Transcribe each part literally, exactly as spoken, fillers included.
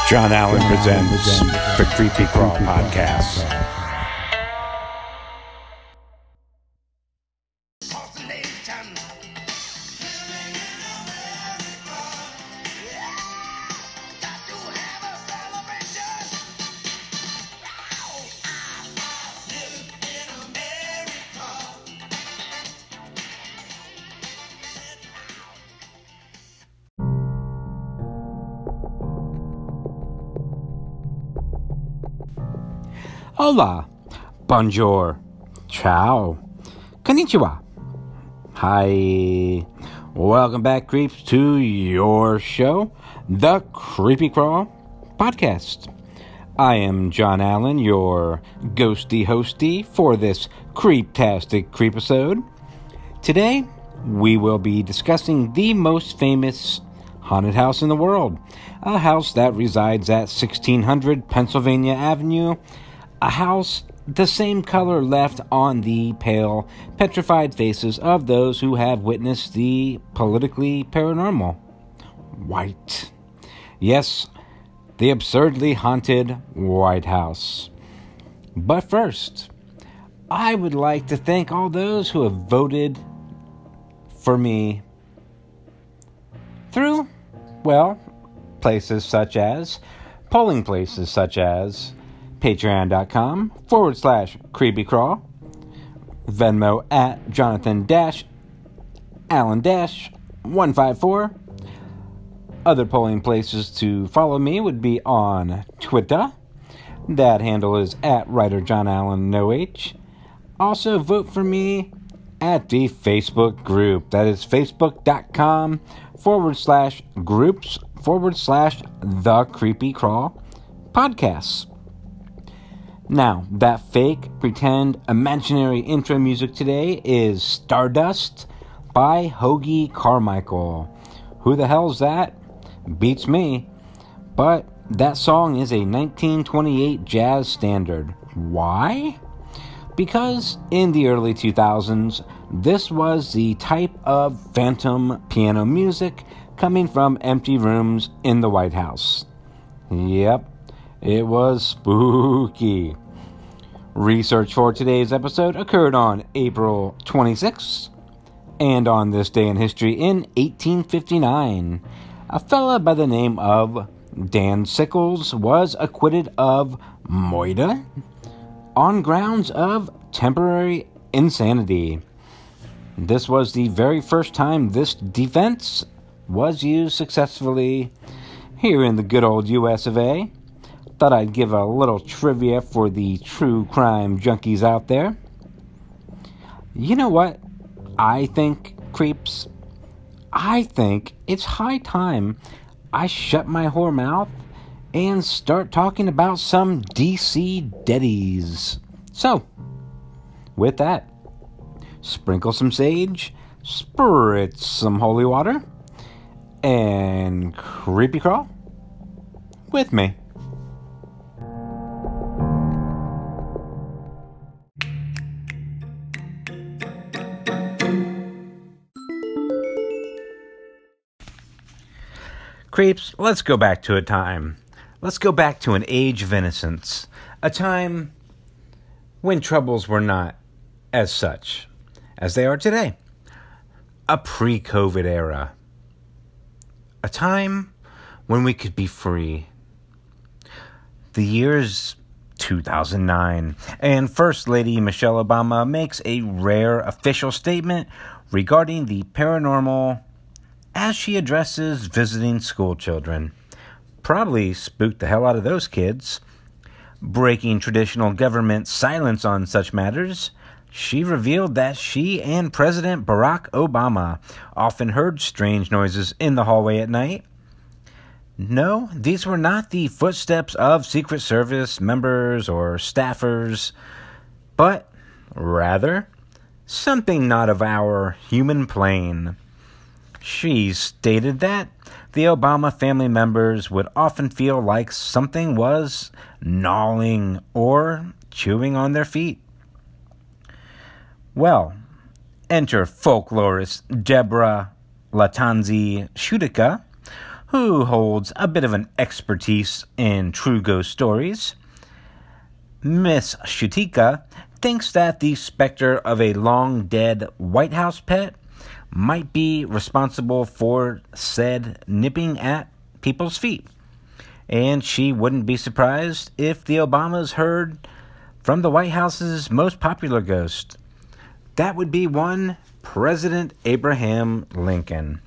John Allen presents the Creepy Crawl Podcast. Hola, bonjour, ciao, konnichiwa. Hi, welcome back, creeps, to your show, The Creepy Crawl Podcast. I am John Allen, your ghosty hosty for this creeptastic creepisode. Today, we will be discussing the most famous haunted house in the world, a house that resides at sixteen hundred Pennsylvania Avenue, a house the same color left on the pale, petrified faces of those who have witnessed the politically paranormal. White. Yes, the absurdly haunted White House. But first, I would like to thank all those who have voted for me through, well, places such as, polling places such as, patreon.com forward slash creepy crawl, Venmo at Jonathan dash Allen dash one five four. Other polling places to follow me would be on Twitter. That handle is at writer John Allen no H. Also vote for me at the Facebook group. That is facebook.com forward slash groups forward slash the creepy crawl podcasts. Now, that fake, pretend, imaginary intro music today is Stardust by Hoagy Carmichael. Who the hell's that? Beats me. But that song is a nineteen twenty-eight jazz standard. Why? Because in the early two thousands, this was the type of phantom piano music coming from empty rooms in the White House. Yep. It was spooky. Research for today's episode occurred on April twenty-sixth, and on this day in history in eighteen fifty-nine, a fella by the name of Dan Sickles was acquitted of moida on grounds of temporary insanity. This was the very first time this defense was used successfully here in the good old U S of A. Thought I'd give a little trivia for the true crime junkies out there. You know what? I think, creeps, I think it's high time I shut my whore mouth and start talking about some D C deadies. So, with that, sprinkle some sage, spritz some holy water, and creepy crawl with me. Creeps, let's go back to a time. Let's go back to an age of innocence. A time when troubles were not as such as they are today. A pre-COVID era. A time when we could be free. The year's two thousand nine, and First Lady Michelle Obama makes a rare official statement regarding the paranormal as she addresses visiting school children. Probably spooked the hell out of those kids. Breaking traditional government silence on such matters, she revealed that she and President Barack Obama often heard strange noises in the hallway at night. No, these were not the footsteps of Secret Service members or staffers, but rather something not of our human plane. She stated that the Obama family members would often feel like something was gnawing or chewing on their feet. Well, enter folklorist Deborah Latanzi Shudica, who holds a bit of an expertise in true ghost stories. Miss Shutika thinks that the specter of a long-dead White House pet might be responsible for said nipping at people's feet. And she wouldn't be surprised if the Obamas heard from the White House's most popular ghost. That would be one President Abraham Lincoln.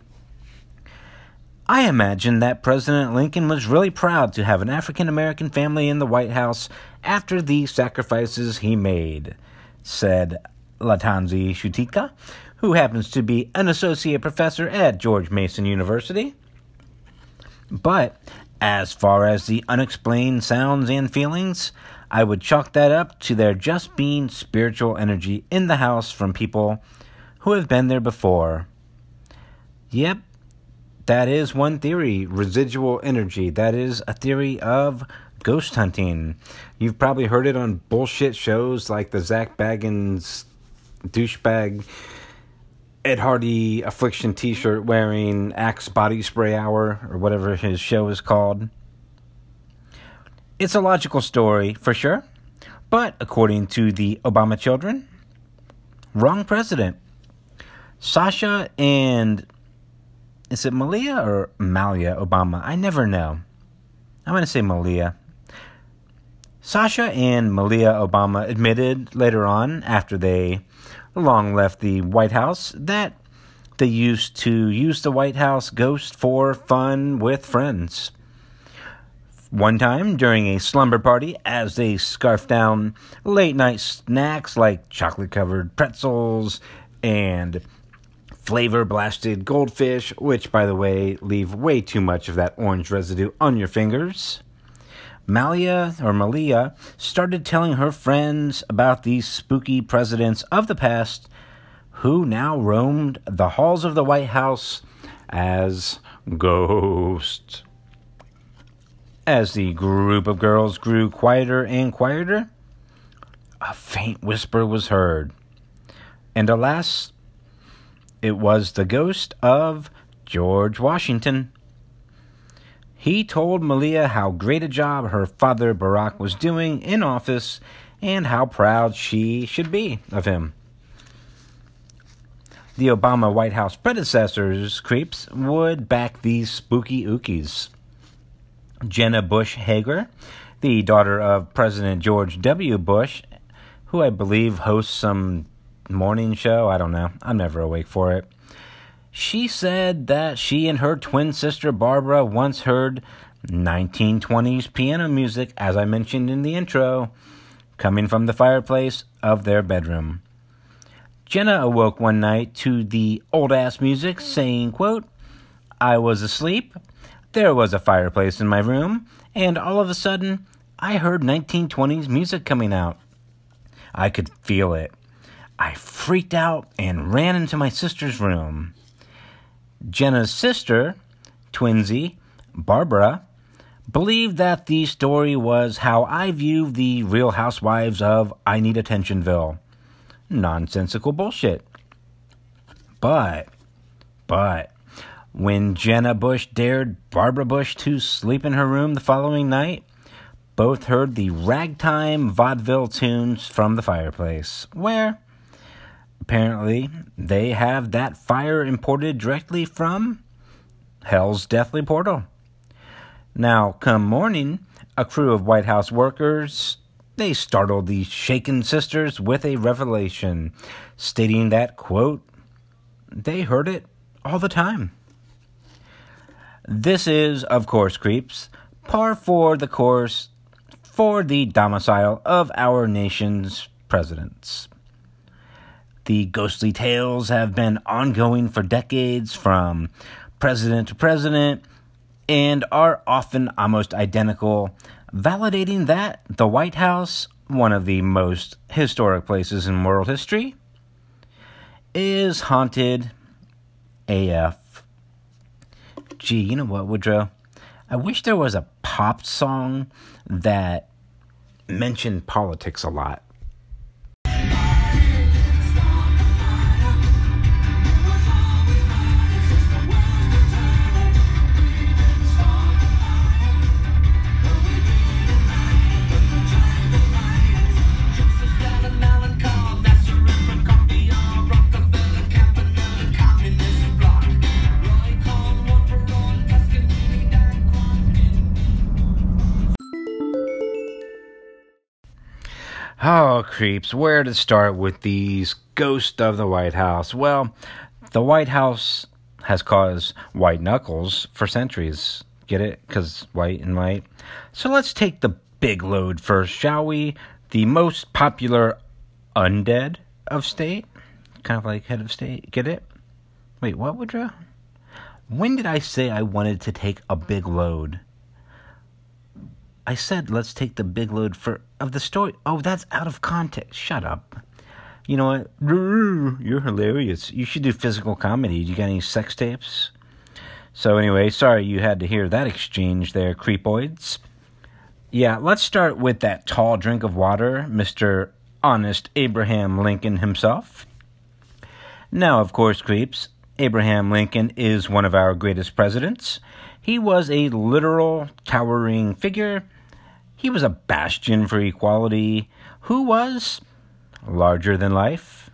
I imagine that President Lincoln was really proud to have an African-American family in the White House after the sacrifices he made, said Latanzi Shutika, who happens to be an associate professor at George Mason University. But as far as the unexplained sounds and feelings, I would chalk that up to there just being spiritual energy in the house from people who have been there before. Yep, that is one theory, residual energy. That is a theory of ghost hunting. You've probably heard it on bullshit shows like the Zach Baggins douchebag Ed Hardy Affliction t-shirt wearing Axe Body Spray Hour, or whatever his show is called. It's a logical story, for sure, but according to the Obama children, wrong president. Sasha and, is it Malia or Malia Obama? I never know. I'm going to say Malia. Sasha and Malia Obama admitted later on, after they long left the White House, that they used to use the White House ghost for fun with friends. One time, during a slumber party, as they scarfed down late-night snacks like chocolate-covered pretzels and flavor-blasted goldfish, which, by the way, leave way too much of that orange residue on your fingers, Malia, or Malia, started telling her friends about these spooky presidents of the past who now roamed the halls of the White House as ghosts. As the group of girls grew quieter and quieter, a faint whisper was heard. And alas, it was the ghost of George Washington. He told Malia how great a job her father Barack was doing in office and how proud she should be of him. The Obama White House predecessors, creeps, would back these spooky ookies. Jenna Bush Hager, the daughter of President George W. Bush, who I believe hosts some morning show. I don't know. I'm never awake for it. She said that she and her twin sister Barbara once heard nineteen twenties piano music, as I mentioned in the intro, coming from the fireplace of their bedroom. Jenna awoke one night to the old-ass music, saying, quote, "I was asleep. There was a fireplace in my room, and all of a sudden, I heard nineteen twenties music coming out. I could feel it. I freaked out and ran into my sister's room." Jenna's sister, twinsy, Barbara, believed that the story was how I view the Real Housewives of I Need Attentionville. Nonsensical bullshit. But, but, when Jenna Bush dared Barbara Bush to sleep in her room the following night, both heard the ragtime vaudeville tunes from the fireplace, where, apparently, they have that fire imported directly from Hell's Deathly Portal. Now, come morning, a crew of White House workers, they startled the shaken sisters with a revelation, stating that, quote, they heard it all the time. This is, of course, creeps, par for the course for the domicile of our nation's presidents. The ghostly tales have been ongoing for decades, from president to president, and are often almost identical, validating that the White House, one of the most historic places in world history, is haunted A F. Gee, you know what, Woodrow? I wish there was a pop song that mentioned politics a lot. Oh, creeps, where to start with these ghosts of the White House? Well, the White House has caused white knuckles for centuries. Get it? Because white and white. So let's take the big load first, shall we? The most popular undead of state. Kind of like head of state. Get it? Wait, what, Woodrow? When did I say I wanted to take a big load? I said, let's take the big load for of the story. Oh, that's out of context. Shut up. You know what? You're hilarious. You should do physical comedy. You got any sex tapes? So anyway, sorry you had to hear that exchange there, creepoids. Yeah, let's start with that tall drink of water, Mister Honest Abraham Lincoln himself. Now, of course, creeps, Abraham Lincoln is one of our greatest presidents. He was a literal, towering figure. He was a bastion for equality, who was larger than life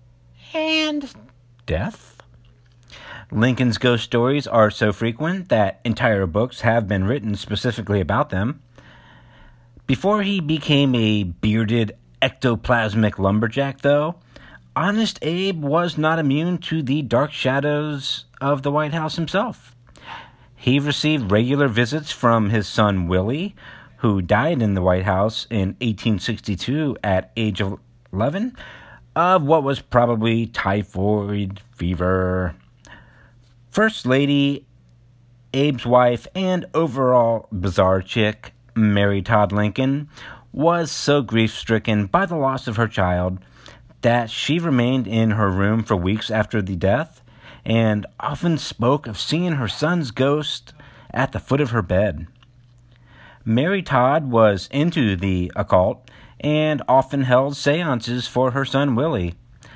and death. Lincoln's ghost stories are so frequent that entire books have been written specifically about them. Before he became a bearded ectoplasmic lumberjack, though, Honest Abe was not immune to the dark shadows of the White House himself. He received regular visits from his son Willie, who died in the White House in eighteen sixty-two at age of eleven, of what was probably typhoid fever. First Lady, Abe's wife, and overall bizarre chick, Mary Todd Lincoln, was so grief-stricken by the loss of her child that she remained in her room for weeks after the death and often spoke of seeing her son's ghost at the foot of her bed. Mary Todd was into the occult and often held seances for her son Willie,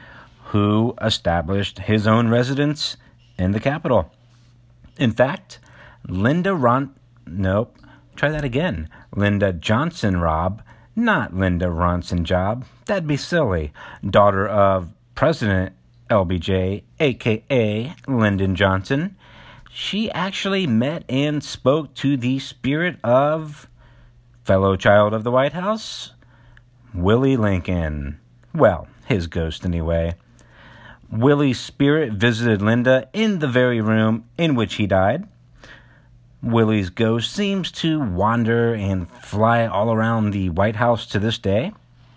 who established his own residence in the Capitol. In fact, Linda Ron... Nope, try that again. Linda Johnson Robb, not Linda Ronson Job. That'd be silly. Daughter of President L B J, a k a. Lyndon Johnson. She actually met and spoke to the spirit of fellow child of the White House, Willie Lincoln. Well, his ghost anyway. Willie's spirit visited Linda in the very room in which he died. Willie's ghost seems to wander and fly all around the White House to this day.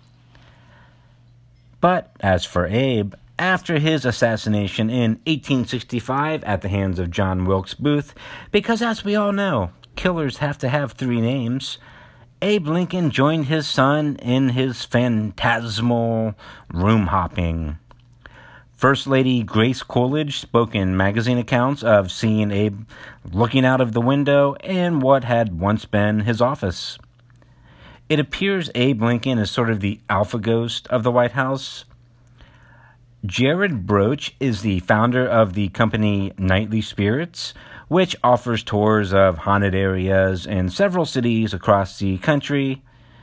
But as for Abe, after his assassination in eighteen sixty-five at the hands of John Wilkes Booth, because as we all know, killers have to have three names, Abe Lincoln joined his son in his phantasmal room hopping. First Lady Grace Coolidge spoke in magazine accounts of seeing Abe looking out of the window in what had once been his office. It appears Abe Lincoln is sort of the alpha ghost of the White House. Jared Broach is the founder of the company Nightly Spirits, which offers tours of haunted areas in several cities across the country.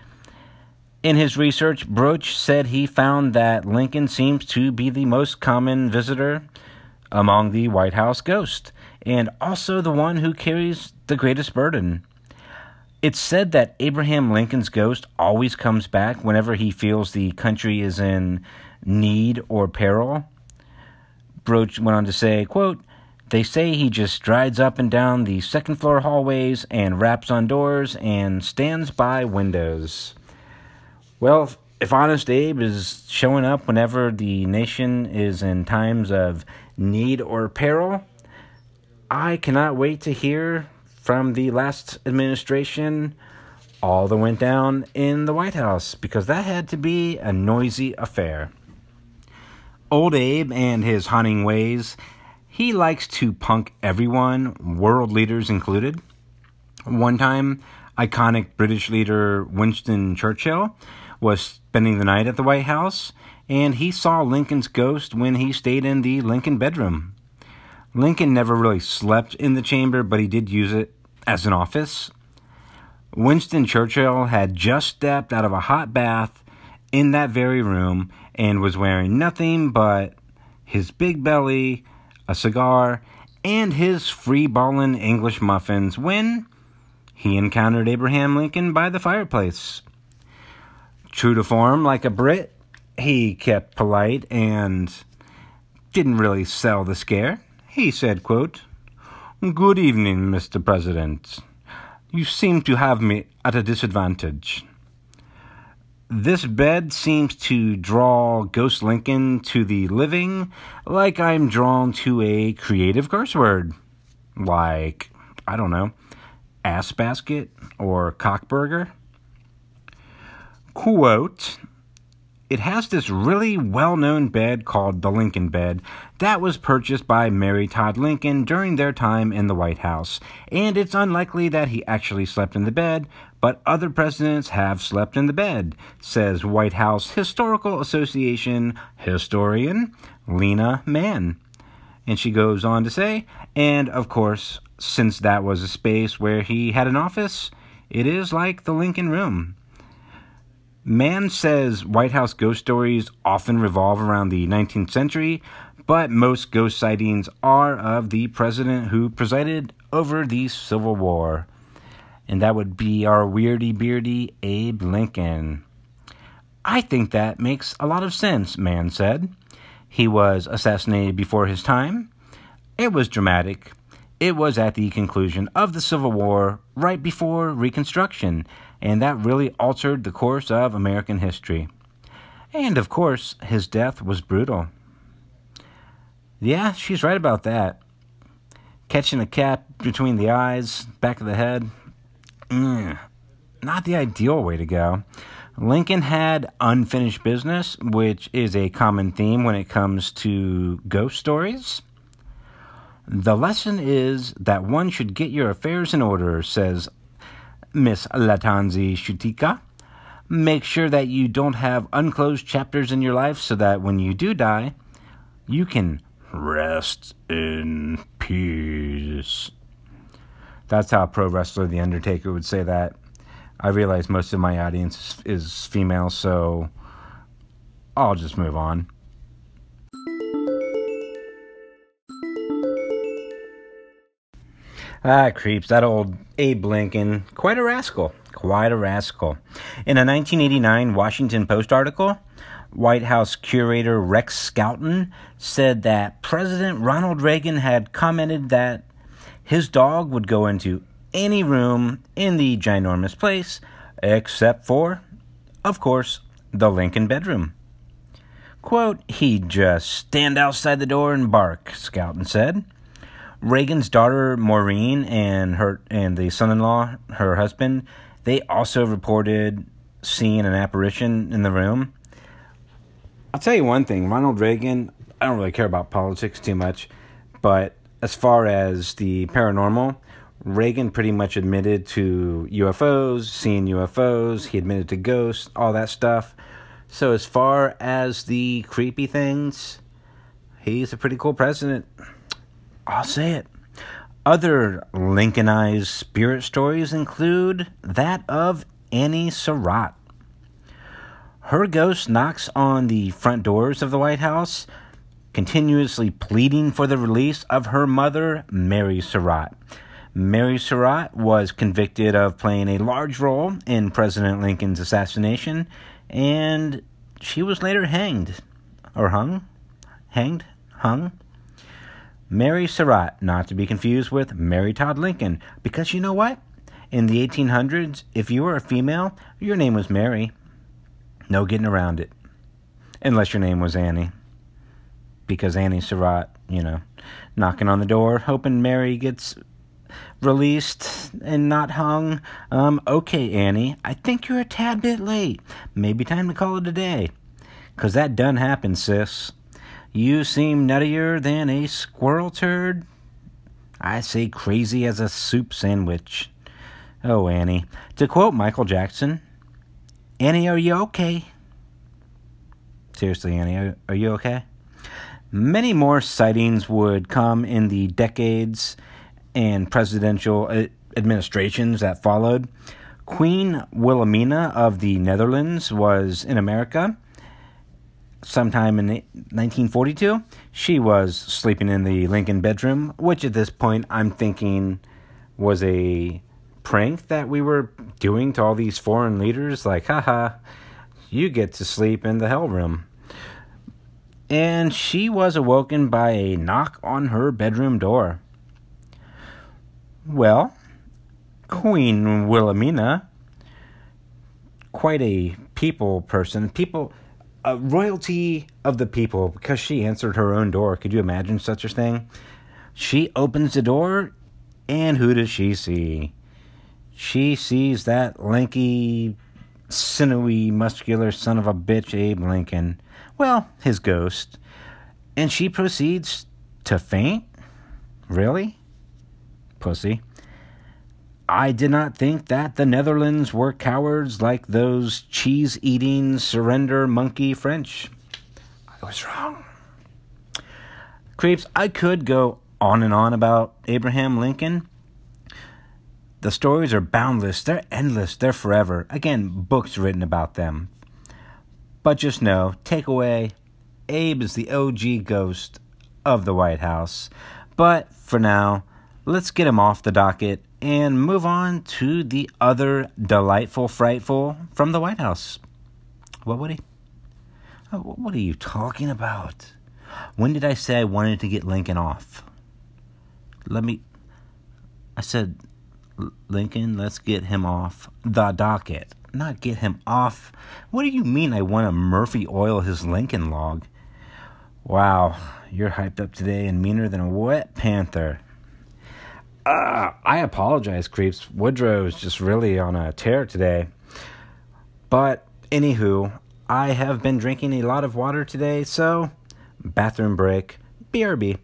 In his research, Broach said he found that Lincoln seems to be the most common visitor among the White House ghosts, and also the one who carries the greatest burden. It's said that Abraham Lincoln's ghost always comes back whenever he feels the country is in need or peril. Broach went on to say, quote, "They say he just strides up and down the second floor hallways and raps on doors and stands by windows." Well, if Honest Abe is showing up whenever the nation is in times of need or peril, I cannot wait to hear from the last administration all that went down in the White House, because that had to be a noisy affair. Old Abe and his haunting ways, he likes to punk everyone, world leaders included. One time, iconic British leader Winston Churchill was spending the night at the White House, and he saw Lincoln's ghost when he stayed in the Lincoln bedroom. Lincoln never really slept in the chamber, but he did use it as an office. Winston Churchill had just stepped out of a hot bath in that very room and was wearing nothing but his big belly, a cigar, and his free-ballin' English muffins when he encountered Abraham Lincoln by the fireplace. True to form, like a Brit, he kept polite and didn't really sell the scare. He said, quote, "Good evening, Mister President. You seem to have me at a disadvantage. This bed seems to draw Ghost Lincoln to the living like I'm drawn to a creative curse word. Like, I don't know, ass basket or cockburger." Quote, "It has this really well-known bed called the Lincoln bed that was purchased by Mary Todd Lincoln during their time in the White House, and it's unlikely that he actually slept in the bed, but other presidents have slept in the bed," says White House Historical Association historian Lena Mann. And she goes on to say, and of course, since that was a space where he had an office, it is like the Lincoln Room. Mann says White House ghost stories often revolve around the nineteenth century, but most ghost sightings are of the president who presided over the Civil War. And that would be our weirdy beardy Abe Lincoln. "I think that makes a lot of sense," Mann said. "He was assassinated before his time. It was dramatic. It was at the conclusion of the Civil War, right before Reconstruction, and that really altered the course of American history. And, of course, his death was brutal." Yeah, she's right about that. Catching a cat between the eyes, back of the head, mm, not the ideal way to go. Lincoln had unfinished business, which is a common theme when it comes to ghost stories. "The lesson is that one should get your affairs in order," says Miss Latanzi Shutika. "Make sure that you don't have unclosed chapters in your life so that when you do die, you can rest in peace." That's how pro wrestler The Undertaker would say that. I realize most of my audience is female, so I'll just move on. Ah, creeps, that old Abe Lincoln, quite a rascal, quite a rascal. In a nineteen eighty-nine Washington Post article, White House curator Rex Scouten said that President Ronald Reagan had commented that his dog would go into any room in the ginormous place, except for, of course, the Lincoln bedroom. Quote, "He'd just stand outside the door and bark," Scouten said. Reagan's daughter Maureen and her and the son-in-law, her husband, they also reported seeing an apparition in the room. I'll tell you one thing, Ronald Reagan, I don't really care about politics too much, but as far as the paranormal, Reagan pretty much admitted to U F Os, seeing U F Os, he admitted to ghosts, all that stuff. So as far as the creepy things, he's a pretty cool president. I'll say it. Other Lincolnized spirit stories include that of Annie Surratt. Her ghost knocks on the front doors of the White House, continuously pleading for the release of her mother, Mary Surratt. Mary Surratt was convicted of playing a large role in President Lincoln's assassination, and she was later hanged. Or hung? Hanged? Hung? Mary Surratt, not to be confused with Mary Todd Lincoln, because you know what? In the eighteen hundreds, if you were a female, your name was Mary. No getting around it. Unless your name was Annie. Because Annie Surratt, you know, knocking on the door, hoping Mary gets released and not hung. Um, okay, Annie, I think you're a tad bit late. Maybe time to call it a day. Because that done happened, sis. You seem nuttier than a squirrel turd. I say crazy as a soup sandwich. Oh, Annie. To quote Michael Jackson, Annie, are you okay? Seriously, Annie, are you okay? Many more sightings would come in the decades and presidential administrations that followed. Queen Wilhelmina of the Netherlands was in America. Sometime in nineteen forty-two, she was sleeping in the Lincoln bedroom, which at this point I'm thinking was a prank that we were doing to all these foreign leaders. Like, haha, you get to sleep in the hell room. And she was awoken by a knock on her bedroom door. Well, Queen Wilhelmina, quite a people person, people, a royalty of the people, because she answered her own door. Could you imagine such a thing? She opens the door, and who does she see? She sees that lanky, sinewy, muscular son of a bitch, Abe Lincoln. Well, his ghost. And she proceeds to faint? Really? Pussy. I did not think that the Netherlands were cowards like those cheese-eating, surrender monkey French. I was wrong. Creeps, I could go on and on about Abraham Lincoln. The stories are boundless, they're endless, they're forever. Again, books written about them. But just know, takeaway, Abe is the O G ghost of the White House. But for now, let's get him off the docket and move on to the other delightful frightful from the White House. What would he? What are you talking about? When did I say I wanted to get Lincoln off? Let me... I said, Lincoln, let's get him off the docket. Not get him off. What do you mean I want to Murphy oil his Lincoln log? Wow, you're hyped up today and meaner than a wet panther. Uh, I apologize, creeps. Woodrow is just really on a tear today. But, anywho, I have been drinking a lot of water today, so bathroom break. B R B.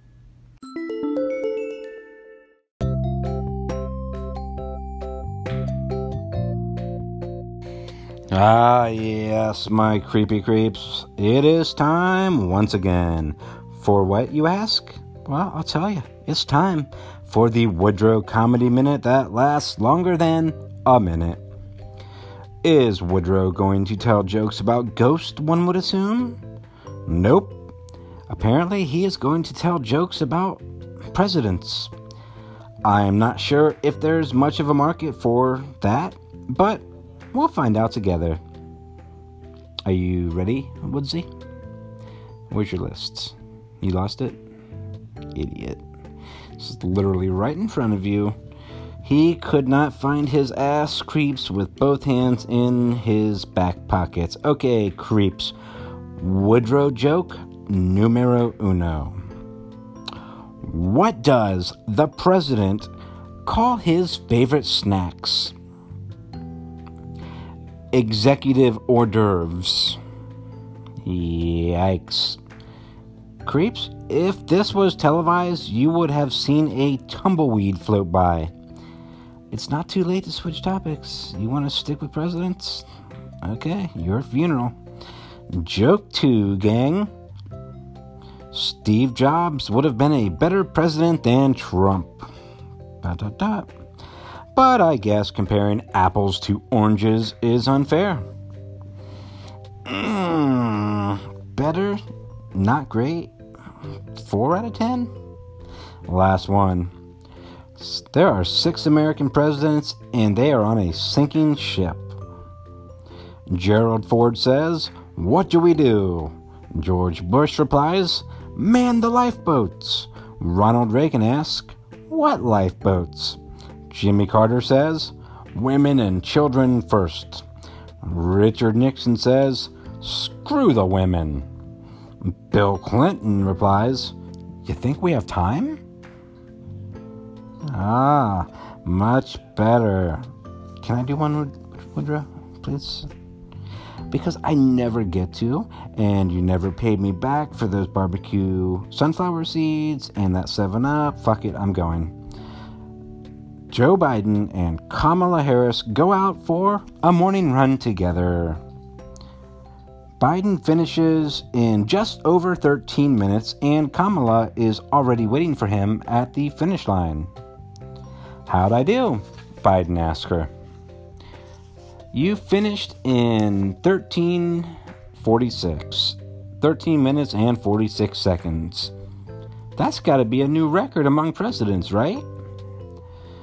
Ah, yes, my creepy creeps. It is time once again. For what, you ask? Well, I'll tell you. It's time for the Woodrow Comedy Minute that lasts longer than a minute. Is Woodrow going to tell jokes about ghosts, one would assume? Nope. Apparently, he is going to tell jokes about presidents. I am not sure if there's much of a market for that, but we'll find out together. Are you ready, Woodsy? Where's your list? You lost it? Idiot. This is literally right in front of you. He could not find his ass, creeps, with both hands in his back pockets. Okay, creeps. Woodrow joke numero uno. What does the president call his favorite snacks? Executive hors d'oeuvres. Yikes. Creeps, if this was televised, you would have seen a tumbleweed float by. It's not too late to switch topics. You want to stick with presidents? Okay, your funeral. Joke two, gang. Steve Jobs would have been a better president than Trump. Dot, dot, dot. But I guess comparing apples to oranges is unfair. Mm, better? Not great? Four out of ten? Last one. There are six American presidents, and they are on a sinking ship. Gerald Ford says, "What do we do?" George Bush replies, "Man the lifeboats." Ronald Reagan asks, "What lifeboats?" Jimmy Carter says, "Women and children first." Richard Nixon says, "Screw the women." Bill Clinton replies, "You think we have time?" Ah, much better. Can I do one, Woodrow, please? Because I never get to, and you never paid me back for those barbecue sunflower seeds and that seven up. Fuck it, I'm going. Joe Biden and Kamala Harris go out for a morning run together. Biden finishes in just over thirteen minutes, and Kamala is already waiting for him at the finish line. "How'd I do?" Biden asked her. "You finished in thirteen forty-six. thirteen minutes and forty-six seconds. That's got to be a new record among presidents, right?"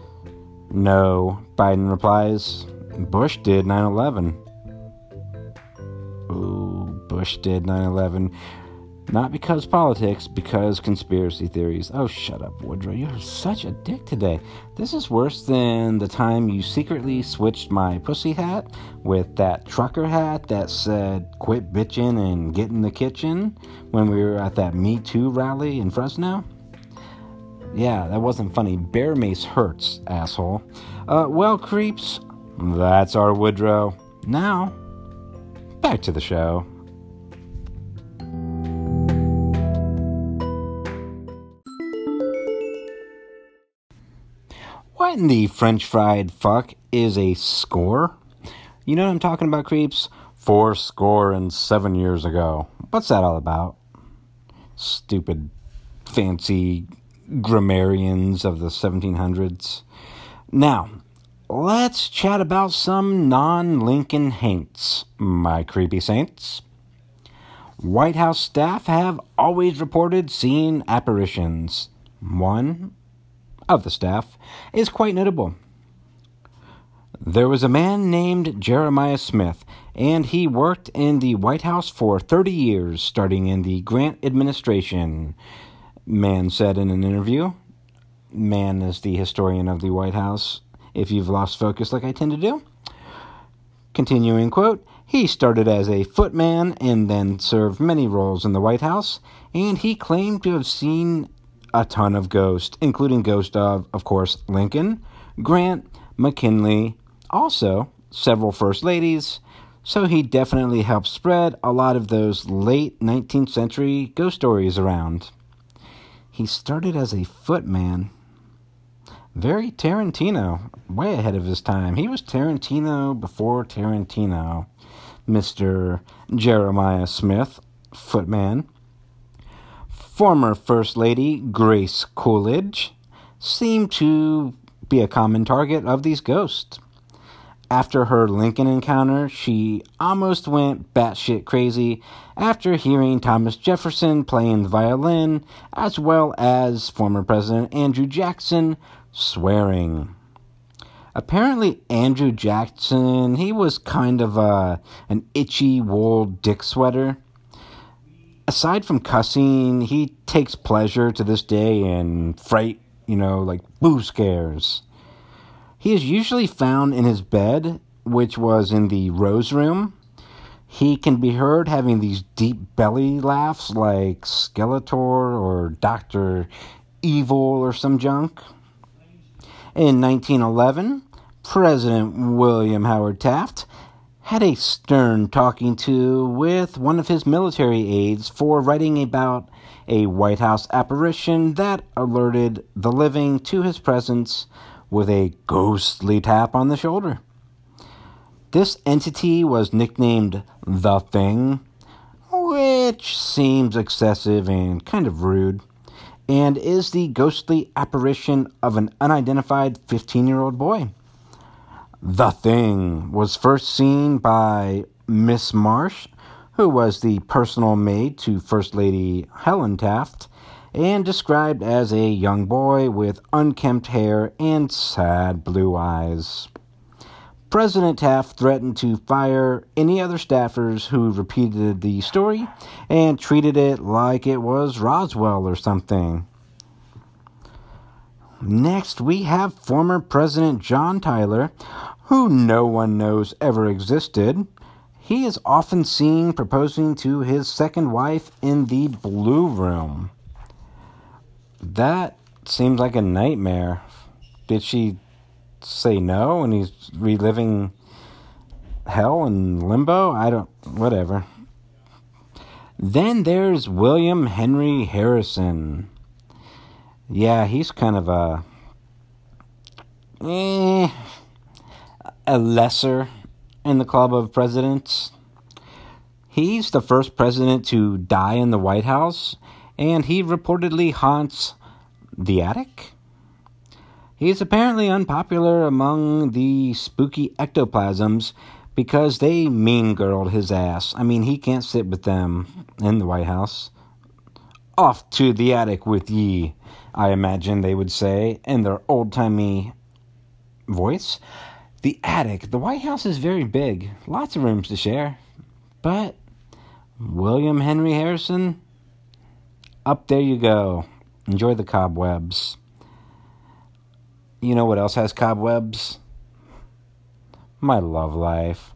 "No," Biden replies. "Bush did nine eleven. Bush did nine eleven. Not because politics, because conspiracy theories. Oh, shut up, Woodrow. You're such a dick today. This is worse than the time you secretly switched my pussy hat with that trucker hat that said, quit bitching and get in the kitchen when we were at that Me Too rally in Fresno. Yeah, that wasn't funny. Bear mace hurts, asshole. Uh, well, creeps, that's our Woodrow. Now, back to the show. What in the French fried fuck is a score? You know what I'm talking about, creeps? Four score and seven years ago. What's that all about? Stupid, fancy grammarians of the seventeen hundreds. Now, let's chat about some non-Lincoln haints, my creepy saints. White House staff have always reported seeing apparitions. One of the staff is quite notable. There was a man named Jeremiah Smith, and he worked in the White House for thirty years, starting in the Grant administration, man said in an interview. Man is the historian of the White House, if you've lost focus like I tend to do. Continuing quote, he started as a footman and then served many roles in the White House, and he claimed to have seen a ton of ghosts, including ghosts of, of course, Lincoln, Grant, McKinley, also several first ladies, so he definitely helped spread a lot of those late nineteenth century ghost stories around. He started as a footman. Very Tarantino, way ahead of his time. He was Tarantino before Tarantino, Mister Jeremiah Smith, footman. Former First Lady Grace Coolidge seemed to be a common target of these ghosts. After her Lincoln encounter, she almost went batshit crazy after hearing Thomas Jefferson playing the violin, as well as former President Andrew Jackson swearing. Apparently, Andrew Jackson, he was kind of a, an itchy wool dick sweater. Aside from cussing, he takes pleasure to this day in fright, you know, like boo scares. He is usually found in his bed, which was in the Rose Room. He can be heard having these deep belly laughs like Skeletor or Doctor Evil or some junk. In nineteen eleven, President William Howard Taft had a stern talking to with one of his military aides for writing about a White House apparition that alerted the living to his presence with a ghostly tap on the shoulder. This entity was nicknamed The Thing, which seems excessive and kind of rude, and is the ghostly apparition of an unidentified fifteen-year-old boy. The Thing was first seen by Miss Marsh, who was the personal maid to First Lady Helen Taft, and described as a young boy with unkempt hair and sad blue eyes. President Taft threatened to fire any other staffers who repeated the story and treated it like it was Roswell or something. Next, we have former President John Tyler, who no one knows ever existed. He is often seen proposing to his second wife in the Blue Room. That seems like a nightmare. Did she say no and he's reliving hell and limbo? I don't... whatever. Then there's William Henry Harrison. Yeah, he's kind of a... Eh, a lesser in the club of presidents. He's the first president to die in the White House, and he reportedly haunts the attic. He's apparently unpopular among the spooky ectoplasms because they mean-girled his ass. I mean, he can't sit with them in the White House. Off to the attic with ye, I imagine they would say in their old-timey voice. The attic. The White House is very big. Lots of rooms to share. But William Henry Harrison, up there you go. Enjoy the cobwebs. You know what else has cobwebs? My love life.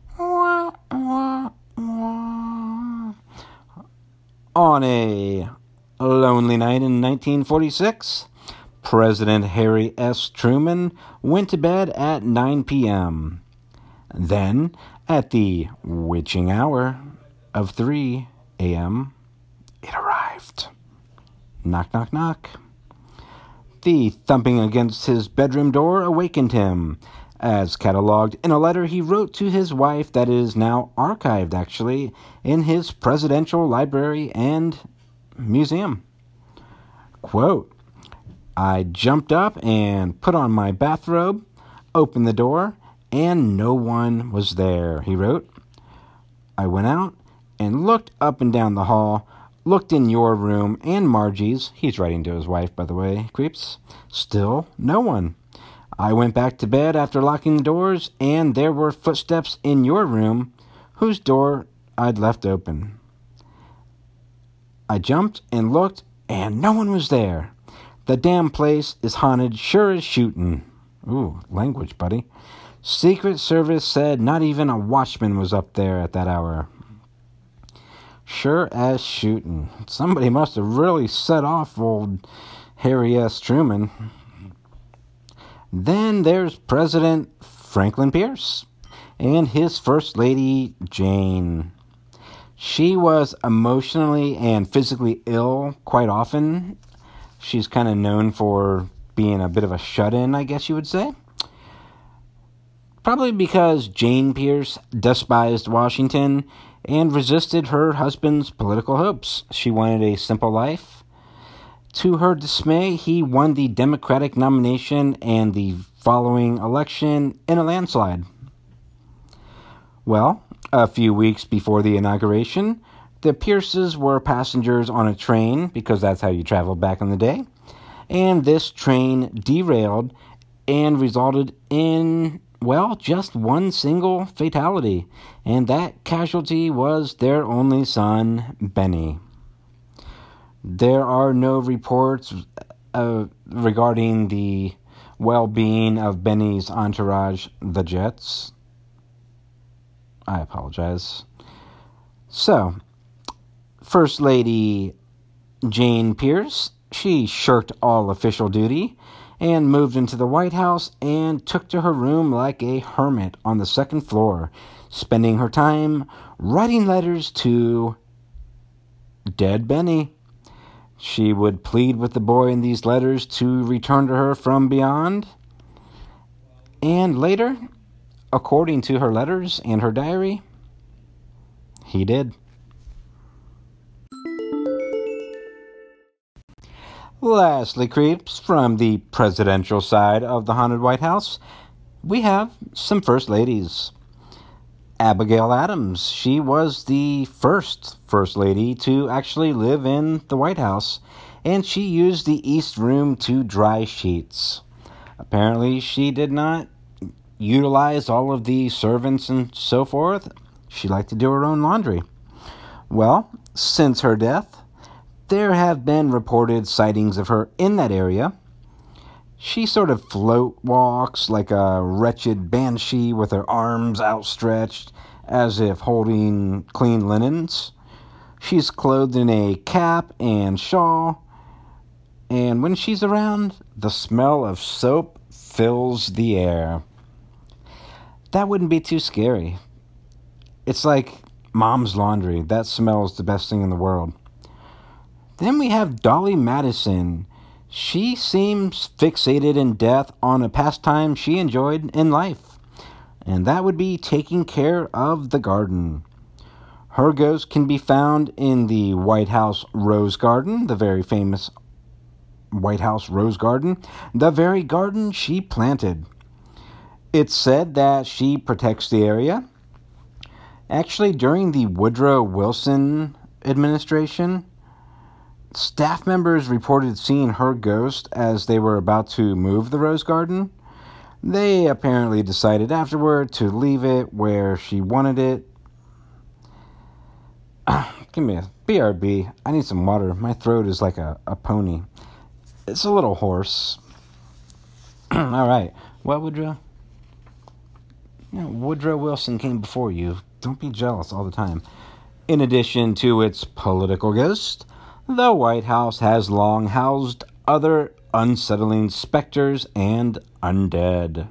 On a lonely night in nineteen forty-six, President Harry S. Truman went to bed at nine p.m. Then, at the witching hour of three a.m., it arrived. Knock, knock, knock. The thumping against his bedroom door awakened him, as catalogued in a letter he wrote to his wife that is now archived, actually, in his presidential library and museum. Quote, I jumped up and put on my bathrobe, opened the door, and no one was there, he wrote. I went out and looked up and down the hall, looked in your room and Margie's. He's writing to his wife, by the way, creeps. Still no one. I went back to bed after locking the doors, and there were footsteps in your room, whose door I'd left open. I jumped and looked, and no one was there. The damn place is haunted, sure as shootin'. Ooh, language, buddy. Secret Service said not even a watchman was up there at that hour. Sure as shootin'. Somebody must have really set off old Harry S. Truman. Then there's President Franklin Pierce and his First Lady, Jane. She was emotionally and physically ill quite often. She's kind of known for being a bit of a shut-in, I guess you would say. Probably because Jane Pierce despised Washington and resisted her husband's political hopes. She wanted a simple life. To her dismay, he won the Democratic nomination and the following election in a landslide. Well, a few weeks before the inauguration, the Pierces were passengers on a train, because that's how you traveled back in the day, and this train derailed and resulted in, well, just one single fatality, and that casualty was their only son, Benny. There are no reports uh, regarding the well-being of Benny's entourage, the Jets. I apologize. So, First Lady Jane Pierce, she shirked all official duty and moved into the White House and took to her room like a hermit on the second floor, spending her time writing letters to dead Benny. She would plead with the boy in these letters to return to her from beyond. And later, according to her letters and her diary, he did. Lastly, creeps, from the presidential side of the haunted White House, we have some first ladies. Abigail Adams, she was the first First Lady to actually live in the White House, and she used the East Room to dry sheets. Apparently, she did not utilize all of the servants and so forth. She liked to do her own laundry. Well, since her death, there have been reported sightings of her in that area. She sort of float walks like a wretched banshee with her arms outstretched as if holding clean linens. She's clothed in a cap and shawl, and when she's around, the smell of soap fills the air. That wouldn't be too scary. It's like mom's laundry. That smells the best thing in the world. Then we have Dolly Madison. She seems fixated in death on a pastime she enjoyed in life, and that would be taking care of the garden. Her ghost can be found in the White House Rose Garden, the very famous White House Rose Garden, the very garden she planted. It's said that she protects the area. Actually, during the Woodrow Wilson administration, staff members reported seeing her ghost as they were about to move the Rose Garden. They apparently decided afterward to leave it where she wanted it. Give me a B R B. I need some water. My throat is like a, a pony. It's a little hoarse. All right. What, Woodrow? You know, Woodrow Wilson came before you. Don't be jealous all the time. In addition to its political ghost, the White House has long housed other unsettling specters and undead.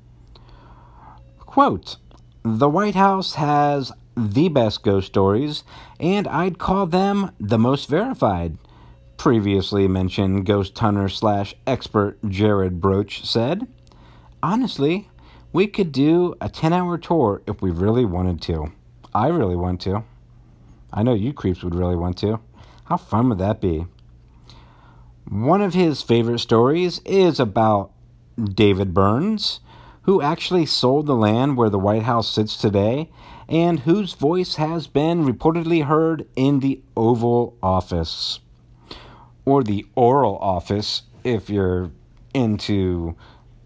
Quote, the White House has the best ghost stories, and I'd call them the most verified, previously mentioned ghost hunter slash expert Jared Broach said. Honestly, we could do a ten-hour tour if we really wanted to. I really want to. I know you creeps would really want to. How fun would that be? One of his favorite stories is about David Burns, who actually sold the land where the White House sits today, and whose voice has been reportedly heard in the Oval Office. Or the Oral Office, if you're into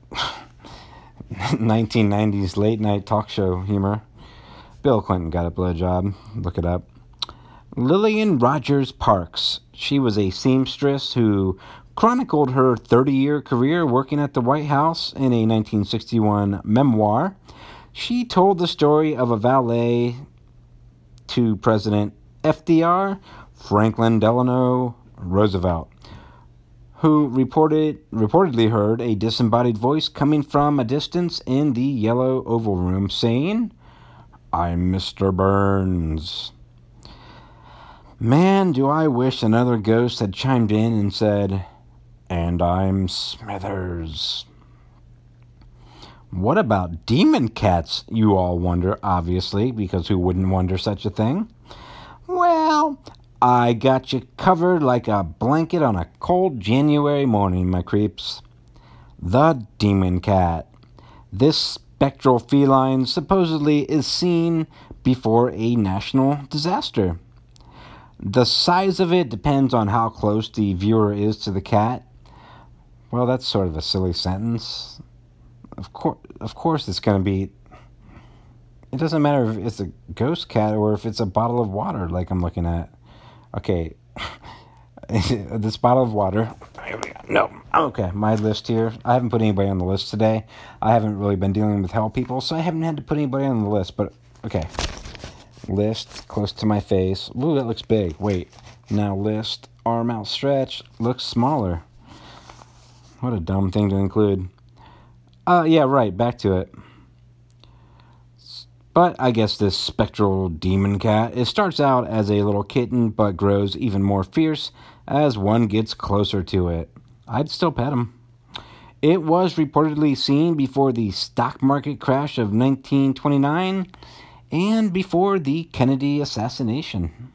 nineteen nineties late-night talk show humor. Bill Clinton got a blowjob. Look it up. Lillian Rogers Parks. She was a seamstress who chronicled her thirty-year career working at the White House in a nineteen sixty-one memoir. She told the story of a valet to President F D R, Franklin Delano Roosevelt, who reported reportedly heard a disembodied voice coming from a distance in the Yellow Oval Room saying, "I'm Mister Burns." Man, do I wish another ghost had chimed in and said, "And I'm Smithers." What about demon cats, you all wonder, obviously, because who wouldn't wonder such a thing? Well, I got you covered like a blanket on a cold January morning, my creeps. The demon cat. This spectral feline supposedly is seen before a national disaster. The size of it depends on how close the viewer is to the cat. Well, that's sort of a silly sentence. Of course, of course it's going to be... It doesn't matter if it's a ghost cat or if it's a bottle of water like I'm looking at. Okay, this bottle of water... No, okay, my list here. I haven't put anybody on the list today. I haven't really been dealing with hell people, so I haven't had to put anybody on the list, but okay. List, close to my face. Ooh, that looks big. Wait, now list, arm outstretched, looks smaller. What a dumb thing to include. Uh, yeah, right, back to it. But I guess this spectral demon cat, it starts out as a little kitten, but grows even more fierce as one gets closer to it. I'd still pet him. It was reportedly seen before the stock market crash of nineteen twenty-nine and before the Kennedy assassination.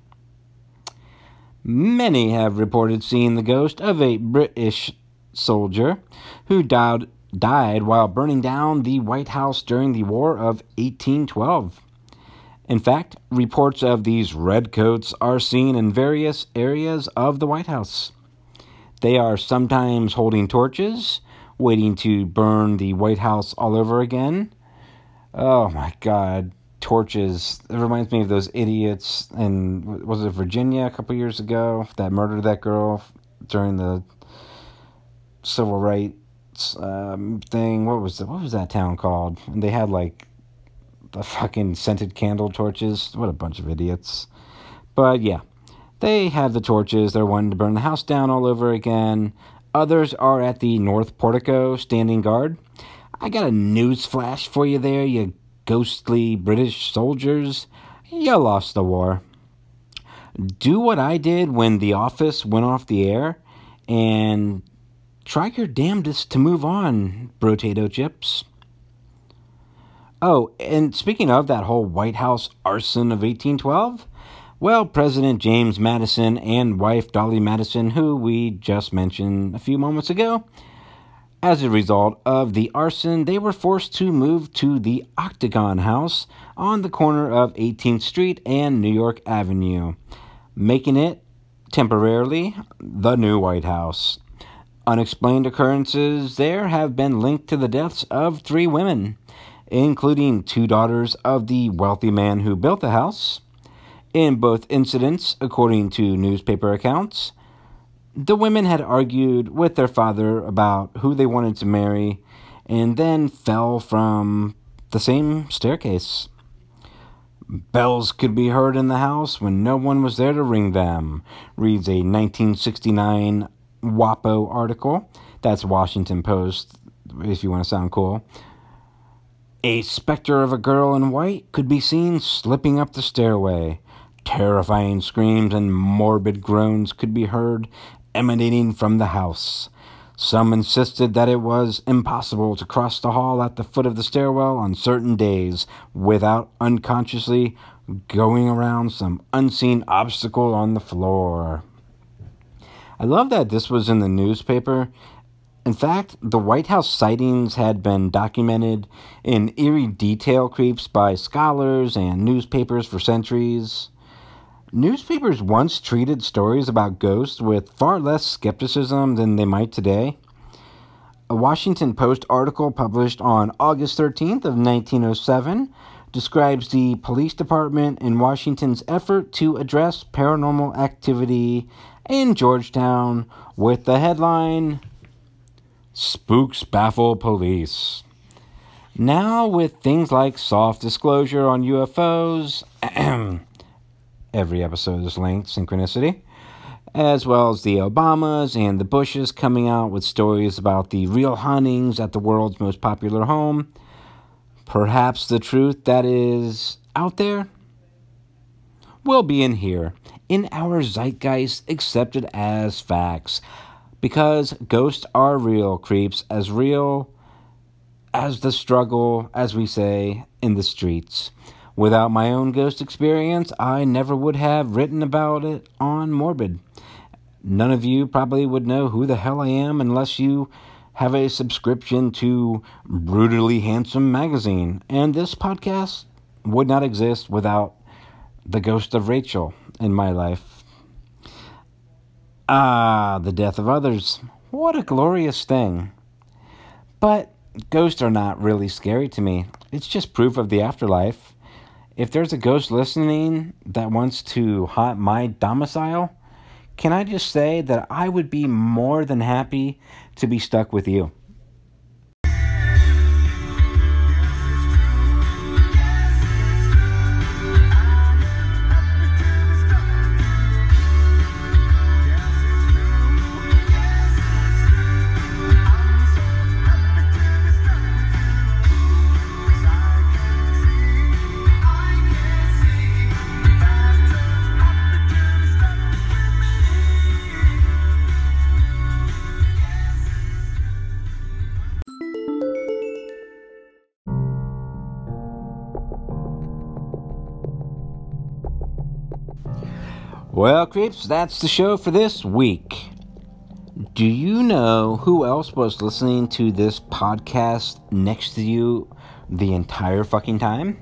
Many have reported seeing the ghost of a British soldier who died died while burning down the White House during the War of eighteen twelve. In fact, reports of these redcoats are seen in various areas of the White House. They are sometimes holding torches, waiting to burn the White House all over again. Oh my God, torches. It reminds me of those idiots in, was it Virginia a couple years ago, that murdered that girl during the civil rights um, thing. What was the, what was that town called? And they had like the fucking scented candle torches. What a bunch of idiots. But yeah, they have the torches. They're wanting to burn the house down all over again. Others are at the North Portico standing guard. I got a news flash for you there, you ghostly British soldiers. You lost the war. Do what I did when The Office went off the air and try your damnedest to move on, brotato chips. Oh, and speaking of that whole White House arson of eighteen twelve, well, President James Madison and wife Dolly Madison, who we just mentioned a few moments ago, as a result of the arson, they were forced to move to the Octagon House on the corner of eighteenth Street and New York Avenue, making it, temporarily, the new White House. Unexplained occurrences there have been linked to the deaths of three women, including two daughters of the wealthy man who built the house. In both incidents, according to newspaper accounts, the women had argued with their father about who they wanted to marry and then fell from the same staircase. Bells could be heard in the house when no one was there to ring them, reads a nineteen sixty-nine WAPO article. That's Washington Post, if you want to sound cool. A specter of a girl in white could be seen slipping up the stairway. Terrifying screams and morbid groans could be heard emanating from the house. Some insisted that it was impossible to cross the hall at the foot of the stairwell on certain days without unconsciously going around some unseen obstacle on the floor. I love that this was in the newspaper. In fact, the White House sightings had been documented in eerie detail creeps by scholars and newspapers for centuries. Newspapers once treated stories about ghosts with far less skepticism than they might today. A Washington Post article published on August thirteenth of nineteen oh seven describes the police department in Washington's effort to address paranormal activity in Georgetown with the headline, "Spooks Baffle Police." Now, with things like soft disclosure on U F Os, every episode is linked, synchronicity, as well as the Obamas and the Bushes coming out with stories about the real hauntings at the world's most popular home, perhaps the truth that is out there will be in here, in our zeitgeist, accepted as facts, because ghosts are real, creeps, as real as the struggle, as we say, in the streets. Without my own ghost experience, I never would have written about it on Morbid. None of you probably would know who the hell I am unless you have a subscription to Brutally Handsome magazine. And this podcast would not exist without the ghost of Rachel in my life. Ah, the death of others. What a glorious thing. But ghosts are not really scary to me. It's just proof of the afterlife. If there's a ghost listening that wants to haunt my domicile, can I just say that I would be more than happy to be stuck with you? Well, creeps, that's the show for this week. Do you know who else was listening to this podcast next to you the entire fucking time?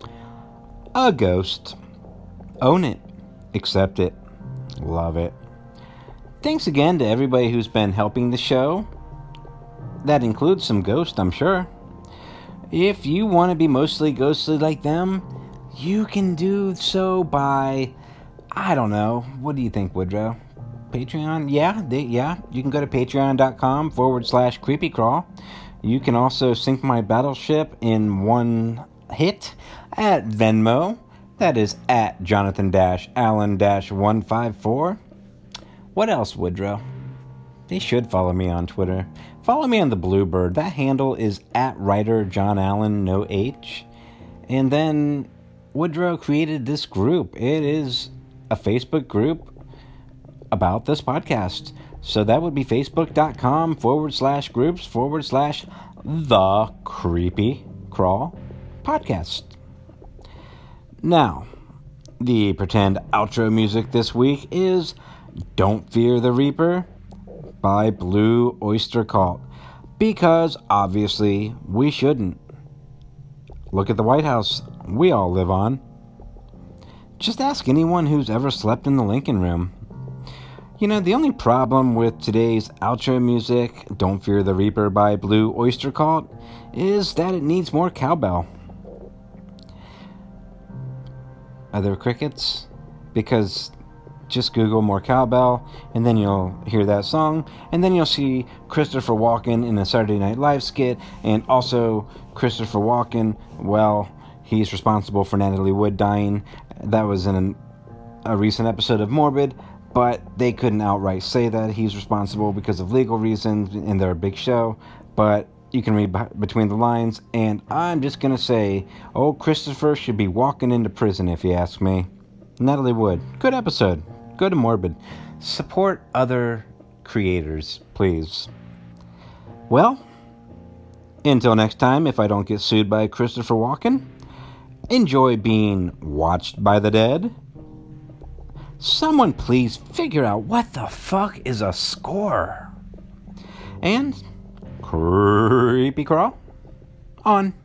A ghost. Own it. Accept it. Love it. Thanks again to everybody who's been helping the show. That includes some ghosts, I'm sure. If you want to be mostly ghostly like them, you can do so by, I don't know, what do you think, Woodrow? Patreon? Yeah, they, yeah. You can go to patreon.com forward slash creepycrawl. You can also sink my battleship in one hit at Venmo. That is at Jonathan Allen one five four. What else, Woodrow? They should follow me on Twitter. Follow me on the Bluebird. That handle is at writer John Allen, no H. And then Woodrow created this group. It is a Facebook group about this podcast. So that would be facebook.com forward slash groups forward slash the Creepy Crawl podcast. Now, the pretend outro music this week is Don't Fear the Reaper by Blue Oyster Cult. Because, obviously, we shouldn't. Look at the White House we all live on. Just ask anyone who's ever slept in the Lincoln Room. You know, the only problem with today's outro music, Don't Fear the Reaper by Blue Oyster Cult, is that it needs more cowbell. Are there crickets? because just Google more cowbell, and then you'll hear that song, and then you'll see Christopher Walken in a Saturday Night Live skit, and also Christopher Walken, well, he's responsible for Natalie Wood dying. That was in an, a recent episode of Morbid, but they couldn't outright say that he's responsible because of legal reasons in their big show, but you can read b- between the lines, and I'm just gonna say, old Christopher should be walking into prison if you ask me. Natalie Wood, good episode. Go to Morbid. Support other creators, please. Well, until next time, if I don't get sued by Christopher Walken, enjoy being watched by the dead. Someone please figure out what the fuck is a score. And creepy crawl on.